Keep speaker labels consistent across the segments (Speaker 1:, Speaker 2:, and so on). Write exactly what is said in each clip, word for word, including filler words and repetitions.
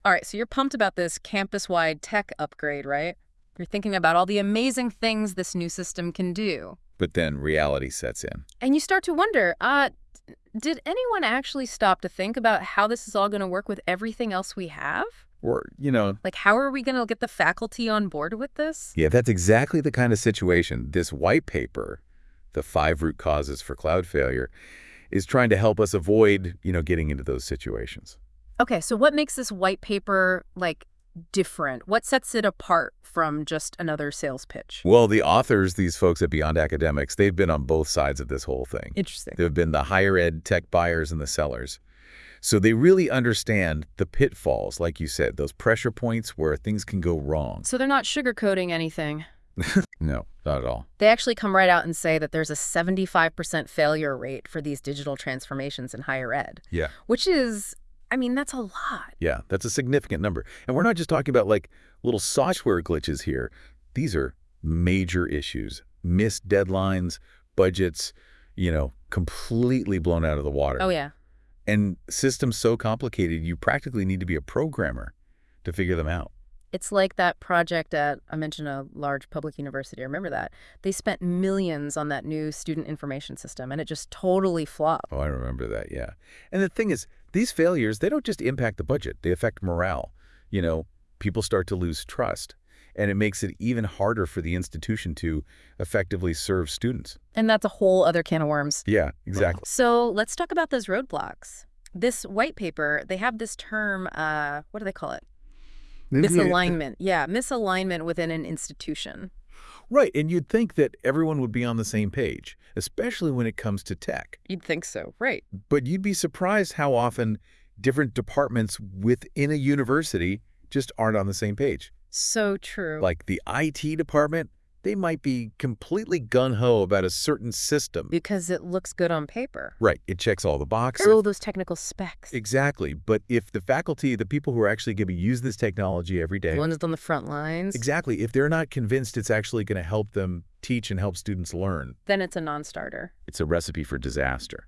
Speaker 1: All right, so you're pumped about this campus-wide tech upgrade, right? You're thinking about all the amazing things this new system can do.
Speaker 2: But then reality sets in.
Speaker 1: And you start to wonder, uh, did anyone actually stop to think about how this is all going to work with everything else we have?
Speaker 2: Or, you know...
Speaker 1: Like, how are we going to get the faculty on board with this?
Speaker 2: Yeah, that's exactly the kind of situation this white paper, the five root causes for cloud failure, is trying to help us avoid, you know, getting into those situations.
Speaker 1: Okay, so what makes this white paper, like, different? What sets it apart from just another sales pitch?
Speaker 2: Well, the authors, these folks at Beyond Academics, they've been on both sides of this whole thing.
Speaker 1: Interesting.
Speaker 2: They've been the higher ed tech buyers and the sellers. So they really understand the pitfalls, like you said, those pressure points where things can go wrong.
Speaker 1: So they're not sugarcoating anything.
Speaker 2: No, not at all.
Speaker 1: They actually come right out and say that there's a seventy-five percent failure rate for these digital transformations in higher ed.
Speaker 2: Yeah.
Speaker 1: Which is, I mean, that's a lot.
Speaker 2: Yeah, that's a significant number. And we're not just talking about like little software glitches here. These are major issues. Missed deadlines, budgets, you know, completely blown out of the water.
Speaker 1: Oh, yeah.
Speaker 2: And systems so complicated, you practically need to be a programmer to figure them out.
Speaker 1: It's like that project at, I mentioned a large public university, I remember that. They spent millions on that new student information system, and it just totally flopped.
Speaker 2: Oh, I remember that, yeah. And the thing is, these failures, they don't just impact the budget, they affect morale. You know, people start to lose trust, and it makes it even harder for the institution to effectively serve students.
Speaker 1: And that's a whole other can of worms.
Speaker 2: Yeah, exactly.
Speaker 1: So let's talk about those roadblocks. This white paper, they have this term, uh, what do they call it? Misalignment. Yeah, misalignment within an institution.
Speaker 2: Right, and you'd think that everyone would be on the same page, especially when it comes to tech.
Speaker 1: You'd think so, right.
Speaker 2: But you'd be surprised how often different departments within a university just aren't on the same page.
Speaker 1: So true.
Speaker 2: Like the I T department, they might be completely gung-ho about a certain system.
Speaker 1: Because it looks good on paper.
Speaker 2: Right, it checks all the boxes.
Speaker 1: All those technical specs.
Speaker 2: Exactly, but if the faculty, the people who are actually going to use this technology every day...
Speaker 1: The ones on the front lines.
Speaker 2: Exactly, if they're not convinced it's actually going to help them teach and help students learn...
Speaker 1: Then it's a non-starter.
Speaker 2: It's a recipe for disaster.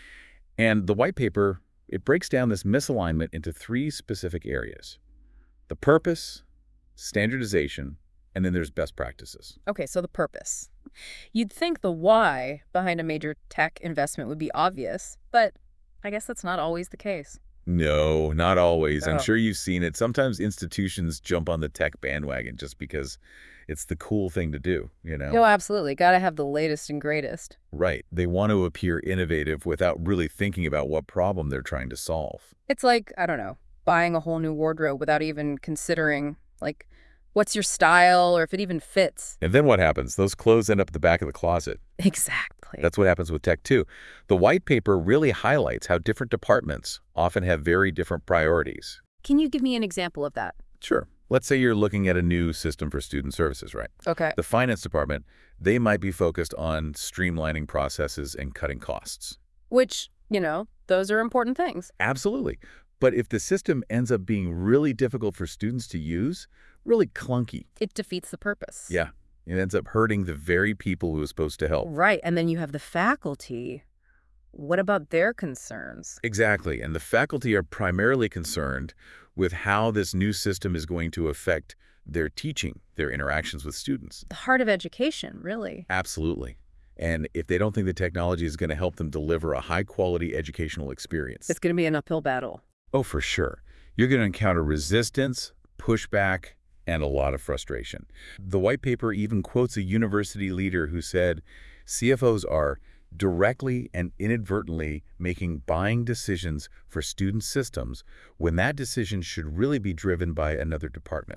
Speaker 2: And the white paper, it breaks down this misalignment into three specific areas. The purpose, standardization, and then there's best practices.
Speaker 1: Okay, so the purpose. You'd think the why behind a major tech investment would be obvious, but I guess that's not always the case.
Speaker 2: No, not always.
Speaker 1: Oh.
Speaker 2: I'm sure you've seen it. Sometimes institutions jump on the tech bandwagon just because it's the cool thing to do, you know?
Speaker 1: No, absolutely. Gotta have the latest and greatest.
Speaker 2: Right. They want to appear innovative without really thinking about what problem they're trying to solve.
Speaker 1: It's like, I don't know, buying a whole new wardrobe without even considering, like, what's your style or if it even fits.
Speaker 2: And then what happens? Those clothes end up at the back of the closet.
Speaker 1: Exactly.
Speaker 2: That's what happens with tech, too. The white paper really highlights how different departments often have very different priorities.
Speaker 1: Can you give me an example of that?
Speaker 2: Sure. Let's say you're looking at a new system for student services, right?
Speaker 1: Okay.
Speaker 2: The finance department, they might be focused on streamlining processes and cutting costs.
Speaker 1: Which, you know, those are important things.
Speaker 2: Absolutely. But if the system ends up being really difficult for students to use, really clunky.
Speaker 1: It defeats the purpose.
Speaker 2: Yeah. It ends up hurting the very people who are supposed to help.
Speaker 1: Right. And then you have the faculty. What about their concerns?
Speaker 2: Exactly. And the faculty are primarily concerned with how this new system is going to affect their teaching, their interactions with students.
Speaker 1: The heart of education, really.
Speaker 2: Absolutely. And if they don't think the technology is going to help them deliver a high-quality educational experience.
Speaker 1: It's going to be an uphill battle.
Speaker 2: Oh, for sure. You're going to encounter resistance, pushback, and a lot of frustration. The white paper even quotes a university leader who said, C F Os are directly and inadvertently making buying decisions for student systems when that decision should really be driven by another department.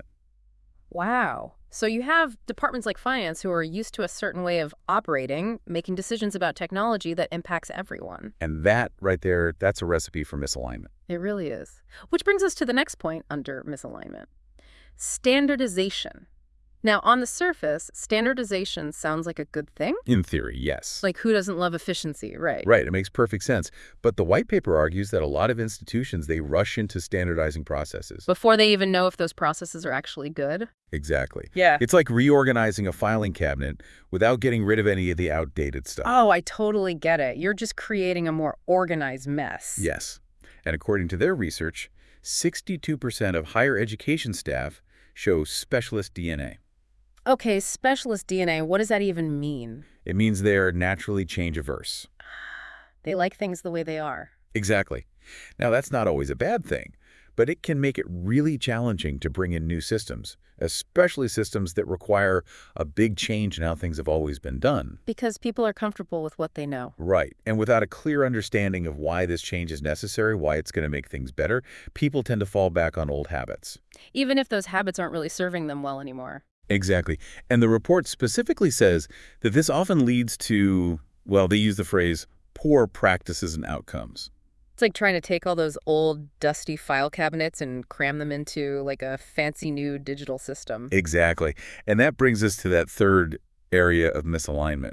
Speaker 1: Wow. So you have departments like finance who are used to a certain way of operating, making decisions about technology that impacts everyone.
Speaker 2: And that right there, that's a recipe for misalignment.
Speaker 1: It really is. Which brings us to the next point under misalignment. Standardization. Now, on the surface, standardization sounds like a good thing.
Speaker 2: In theory, yes.
Speaker 1: Like, who doesn't love efficiency, right?
Speaker 2: Right, it makes perfect sense. But the white paper argues that a lot of institutions, they rush into standardizing processes.
Speaker 1: Before they even know if those processes are actually good?
Speaker 2: Exactly.
Speaker 1: Yeah.
Speaker 2: It's like reorganizing a filing cabinet without getting rid of any of the outdated stuff.
Speaker 1: Oh, I totally get it. You're just creating a more organized mess.
Speaker 2: Yes. And according to their research, sixty-two percent of higher education staff show specialist D N A.
Speaker 1: Okay, specialist D N A, what does that even mean?
Speaker 2: It means they're naturally change-averse.
Speaker 1: They like things the way they are.
Speaker 2: Exactly. Now, that's not always a bad thing, but it can make it really challenging to bring in new systems, especially systems that require a big change in how things have always been done.
Speaker 1: Because people are comfortable with what they know.
Speaker 2: Right. And without a clear understanding of why this change is necessary, why it's going to make things better, people tend to fall back on old habits.
Speaker 1: Even if those habits aren't really serving them well anymore.
Speaker 2: Exactly. And the report specifically says that this often leads to, well, they use the phrase, poor practices and outcomes.
Speaker 1: It's like trying to take all those old, dusty file cabinets and cram them into like a fancy new digital system.
Speaker 2: Exactly. And that brings us to that third area of misalignment.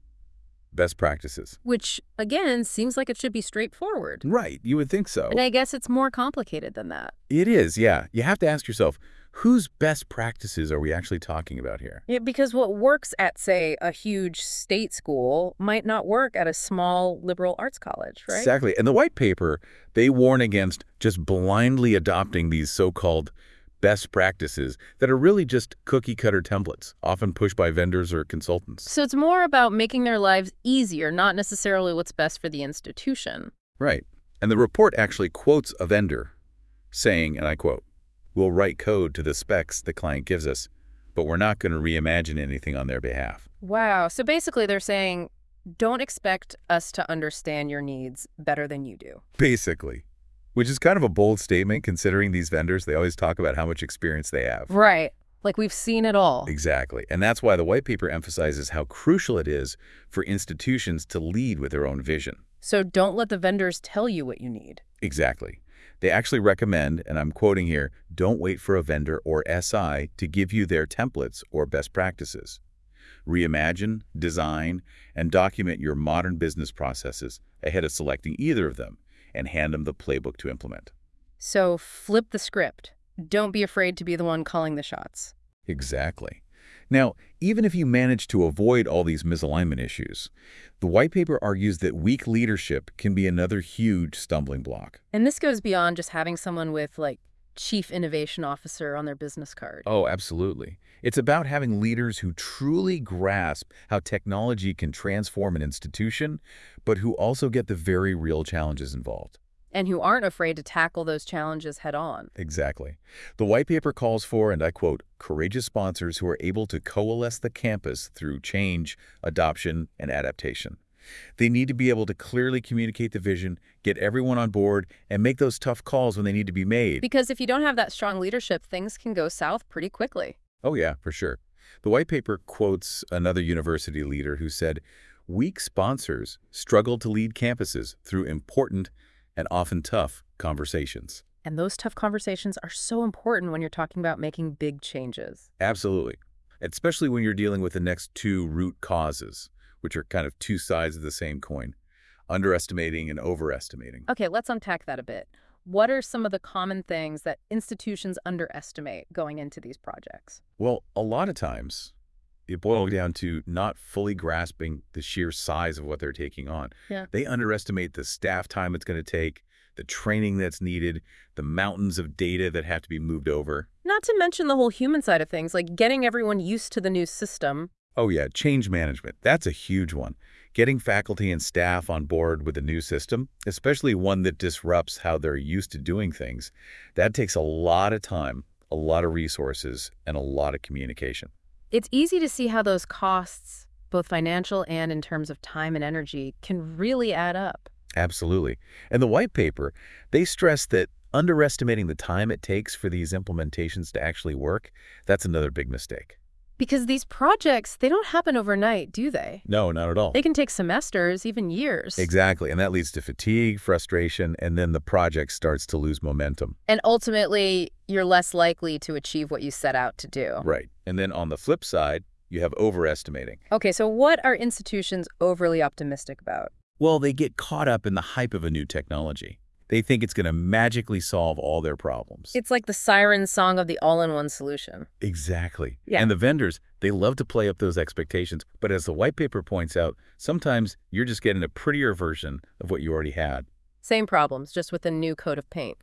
Speaker 2: Best practices.
Speaker 1: Which, again, seems like it should be straightforward.
Speaker 2: Right. You would think so.
Speaker 1: And I guess it's more complicated than that.
Speaker 2: It is, yeah. You have to ask yourself, whose best practices are we actually talking about here?
Speaker 1: Yeah, because what works at, say, a huge state school might not work at a small liberal arts college, right?
Speaker 2: Exactly. And the white paper, they warn against just blindly adopting these so-called best practices that are really just cookie-cutter templates, often pushed by vendors or consultants.
Speaker 1: So it's more about making their lives easier, not necessarily what's best for the institution.
Speaker 2: Right. And the report actually quotes a vendor saying, and I quote, "We'll write code to the specs the client gives us, but we're not going to reimagine anything on their behalf."
Speaker 1: Wow. So basically they're saying, don't expect us to understand your needs better than you do.
Speaker 2: Basically. Which is kind of a bold statement considering these vendors, they always talk about how much experience they have.
Speaker 1: Right. Like we've seen it all.
Speaker 2: Exactly. And that's why the white paper emphasizes how crucial it is for institutions to lead with their own vision.
Speaker 1: So don't let the vendors tell you what you need.
Speaker 2: Exactly. They actually recommend, and I'm quoting here, don't wait for a vendor or S I to give you their templates or best practices. Reimagine, design, and document your modern business processes ahead of selecting either of them, and hand them the playbook to implement.
Speaker 1: So flip the script. Don't be afraid to be the one calling the shots.
Speaker 2: Exactly. Now, even if you manage to avoid all these misalignment issues, the white paper argues that weak leadership can be another huge stumbling block.
Speaker 1: And this goes beyond just having someone with, like, Chief Innovation Officer on their business card.
Speaker 2: Oh, absolutely. It's about having leaders who truly grasp how technology can transform an institution, but who also get the very real challenges involved.
Speaker 1: And who aren't afraid to tackle those challenges head on.
Speaker 2: Exactly. The white paper calls for, and I quote, courageous sponsors who are able to coalesce the campus through change, adoption, and adaptation. They need to be able to clearly communicate the vision, get everyone on board, and make those tough calls when they need to be made.
Speaker 1: Because if you don't have that strong leadership, things can go south pretty quickly.
Speaker 2: Oh yeah, for sure. The white paper quotes another university leader who said, weak sponsors struggle to lead campuses through important and often tough conversations.
Speaker 1: And those tough conversations are so important when you're talking about making big changes.
Speaker 2: Absolutely. Especially when you're dealing with the next two root causes, which are kind of two sides of the same coin, underestimating and overestimating.
Speaker 1: Okay, let's unpack that a bit. What are some of the common things that institutions underestimate going into these projects?
Speaker 2: Well, a lot of times it boils down to not fully grasping the sheer size of what they're taking on.
Speaker 1: Yeah.
Speaker 2: They underestimate the staff time it's going to take, the training that's needed, the mountains of data that have to be moved over.
Speaker 1: Not to mention the whole human side of things, like getting everyone used to the new system.
Speaker 2: Oh yeah, change management. That's a huge one. Getting faculty and staff on board with a new system, especially one that disrupts how they're used to doing things, that takes a lot of time, a lot of resources, and a lot of communication.
Speaker 1: It's easy to see how those costs, both financial and in terms of time and energy, can really add up.
Speaker 2: Absolutely. And the white paper, they stress that underestimating the time it takes for these implementations to actually work, that's another big mistake.
Speaker 1: Because these projects, they don't happen overnight, do they?
Speaker 2: No, not at all.
Speaker 1: They can take semesters, even years.
Speaker 2: Exactly. And that leads to fatigue, frustration, and then the project starts to lose momentum.
Speaker 1: And ultimately, you're less likely to achieve what you set out to do.
Speaker 2: Right. And then on the flip side, you have overestimating.
Speaker 1: Okay, so what are institutions overly optimistic about?
Speaker 2: Well, they get caught up in the hype of a new technology. They think it's going to magically solve all their problems.
Speaker 1: It's like the siren song of the all-in-one solution.
Speaker 2: Exactly.
Speaker 1: Yeah.
Speaker 2: And the vendors, they love to play up those expectations. But as the white paper points out, sometimes you're just getting a prettier version of what you already had.
Speaker 1: Same problems, just with a new coat of paint.
Speaker 2: Right.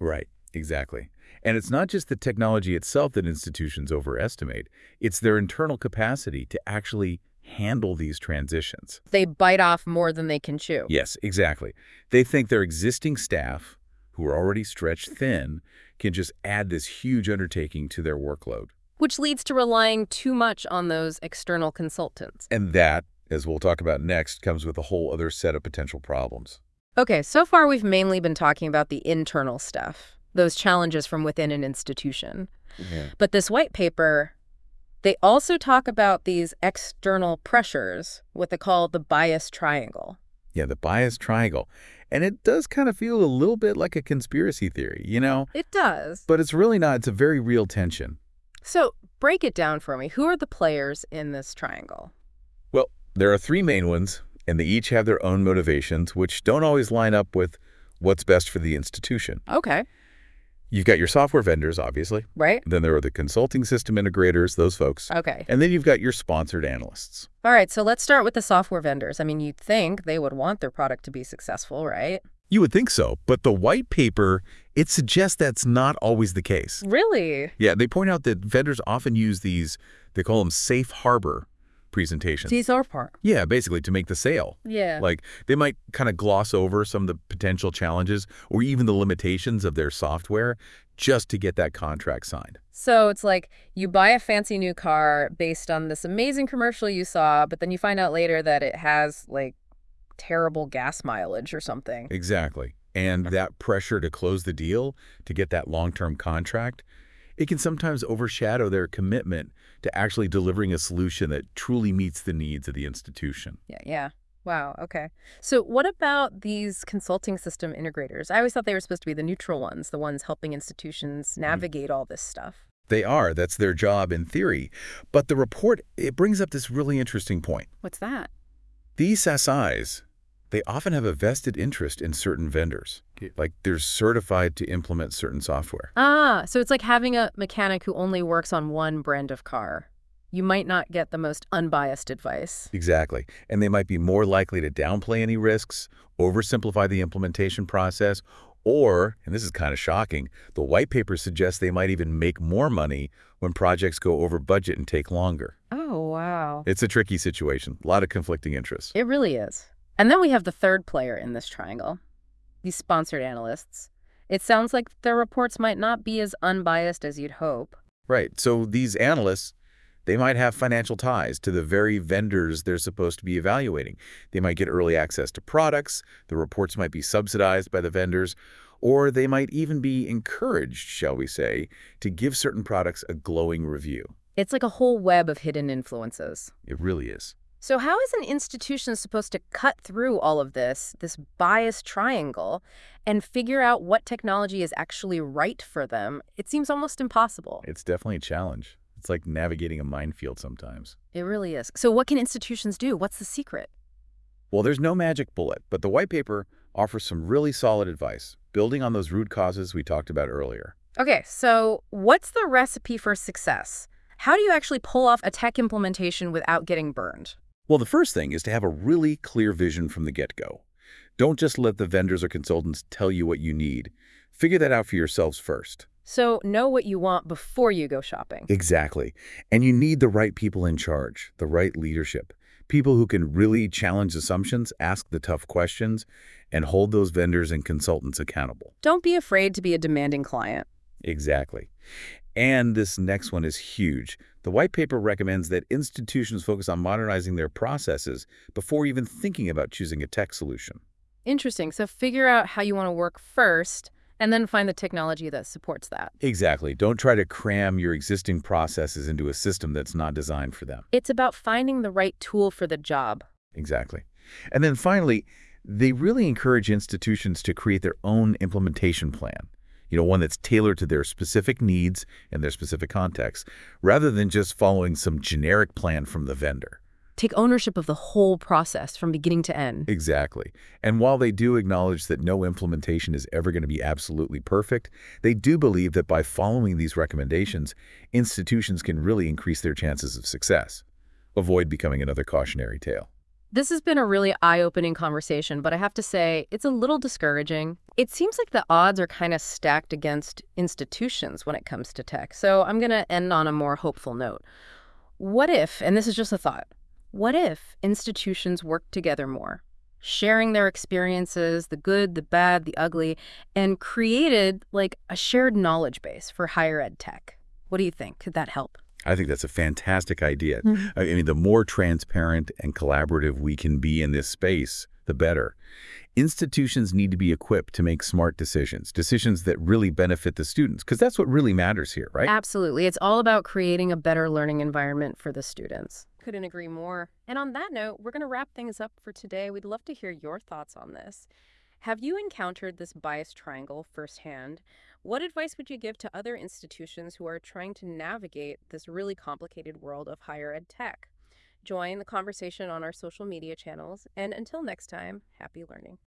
Speaker 2: Exactly. And it's not just the technology itself that institutions overestimate. It's their internal capacity to actually handle these transitions.
Speaker 1: They bite off more than they can chew.
Speaker 2: Yes, exactly. They think their existing staff, who are already stretched thin, can just add this huge undertaking to their workload.
Speaker 1: Which leads to relying too much on those external consultants.
Speaker 2: And that, as we'll talk about next, comes with a whole other set of potential problems.
Speaker 1: Okay, so far we've mainly been talking about the internal stuff, those challenges from within an institution.
Speaker 2: Yeah.
Speaker 1: But this white paper, they also talk about these external pressures, what they call the bias triangle.
Speaker 2: Yeah, the bias triangle. And it does kind of feel a little bit like a conspiracy theory, you know?
Speaker 1: It does.
Speaker 2: But it's really not. It's a very real tension.
Speaker 1: So break it down for me. Who are the players in this triangle?
Speaker 2: Well, there are three main ones, and they each have their own motivations, which don't always line up with what's best for the institution.
Speaker 1: Okay.
Speaker 2: You've got your software vendors, obviously.
Speaker 1: Right.
Speaker 2: Then there are the consulting system integrators, those folks.
Speaker 1: Okay.
Speaker 2: And then you've got your sponsored analysts.
Speaker 1: All right, so let's start with the software vendors. I mean, you'd think they would want their product to be successful, right?
Speaker 2: You would think so, but the white paper, it suggests that's not always the case.
Speaker 1: Really?
Speaker 2: Yeah, they point out that vendors often use these, they call them safe harbor presentations.
Speaker 1: These are part.
Speaker 2: Yeah, basically to make the sale.
Speaker 1: Yeah.
Speaker 2: Like they might kind of gloss over some of the potential challenges or even the limitations of their software just to get that contract signed.
Speaker 1: So it's like you buy a fancy new car based on this amazing commercial you saw, but then you find out later that it has like terrible gas mileage or something.
Speaker 2: Exactly. And that pressure to close the deal, to get that long-term contract, it can sometimes overshadow their commitment to actually delivering a solution that truly meets the needs of the institution.
Speaker 1: Yeah, yeah. Wow, okay. So what about these consulting system integrators? I always thought they were supposed to be the neutral ones, the ones helping institutions navigate all this stuff.
Speaker 2: They are. That's their job in theory. But the report, it brings up this really interesting point.
Speaker 1: What's that?
Speaker 2: These S Is, they often have a vested interest in certain vendors. Like they're certified to implement certain software.
Speaker 1: Ah, so it's like having a mechanic who only works on one brand of car. You might not get the most unbiased advice.
Speaker 2: Exactly. And they might be more likely to downplay any risks, oversimplify the implementation process, or, and this is kind of shocking, the white paper suggests they might even make more money when projects go over budget and take longer.
Speaker 1: Oh, wow.
Speaker 2: It's a tricky situation. A lot of conflicting interests.
Speaker 1: It really is. And then we have the third player in this triangle, these sponsored analysts. It sounds like their reports might not be as unbiased as you'd hope.
Speaker 2: Right. So these analysts, they might have financial ties to the very vendors they're supposed to be evaluating. They might get early access to products, the reports might be subsidized by the vendors, or they might even be encouraged, shall we say, to give certain products a glowing review.
Speaker 1: It's like a whole web of hidden influences.
Speaker 2: It really is.
Speaker 1: So how is an institution supposed to cut through all of this, this bias triangle, and figure out what technology is actually right for them? It seems almost impossible.
Speaker 2: It's definitely a challenge. It's like navigating a minefield sometimes.
Speaker 1: It really is. So what can institutions do? What's the secret?
Speaker 2: Well, there's no magic bullet, but the white paper offers some really solid advice, building on those root causes we talked about earlier.
Speaker 1: Okay, so what's the recipe for success? How do you actually pull off a tech implementation without getting burned?
Speaker 2: Well, the first thing is to have a really clear vision from the get-go. Don't just let the vendors or consultants tell you what you need. Figure that out for yourselves first.
Speaker 1: So know what you want before you go shopping.
Speaker 2: Exactly. And you need the right people in charge, the right leadership, people who can really challenge assumptions, ask the tough questions, and hold those vendors and consultants accountable.
Speaker 1: Don't be afraid to be a demanding client.
Speaker 2: Exactly. And this next one is huge. The white paper recommends that institutions focus on modernizing their processes before even thinking about choosing a tech solution.
Speaker 1: Interesting. So figure out how you want to work first, and then find the technology that supports that.
Speaker 2: Exactly. Don't try to cram your existing processes into a system that's not designed for them.
Speaker 1: It's about finding the right tool for the job.
Speaker 2: Exactly. And then finally, they really encourage institutions to create their own implementation plan. You know, one that's tailored to their specific needs and their specific context, rather than just following some generic plan from the vendor.
Speaker 1: Take ownership of the whole process from beginning to end.
Speaker 2: Exactly. And while they do acknowledge that no implementation is ever going to be absolutely perfect, they do believe that by following these recommendations, institutions can really increase their chances of success. Avoid becoming another cautionary tale.
Speaker 1: This has been a really eye-opening conversation, but I have to say, it's a little discouraging. It seems like the odds are kind of stacked against institutions when it comes to tech, so I'm going to end on a more hopeful note. What if, and this is just a thought, what if institutions worked together more, sharing their experiences, the good, the bad, the ugly, and created like a shared knowledge base for higher ed tech? What do you think? Could that help?
Speaker 2: I think that's a fantastic idea.
Speaker 1: Mhm.
Speaker 2: I mean, the more transparent and collaborative we can be in this space, the better. Institutions need to be equipped to make smart decisions, decisions that really benefit the students, because that's what really matters here, right?
Speaker 1: Absolutely. It's all about creating a better learning environment for the students. Couldn't agree more. And on that note, we're going to wrap things up for today. We'd love to hear your thoughts on this. Have you encountered this bias triangle firsthand? What advice would you give to other institutions who are trying to navigate this really complicated world of higher ed tech? Join the conversation on our social media channels. And until next time, happy learning.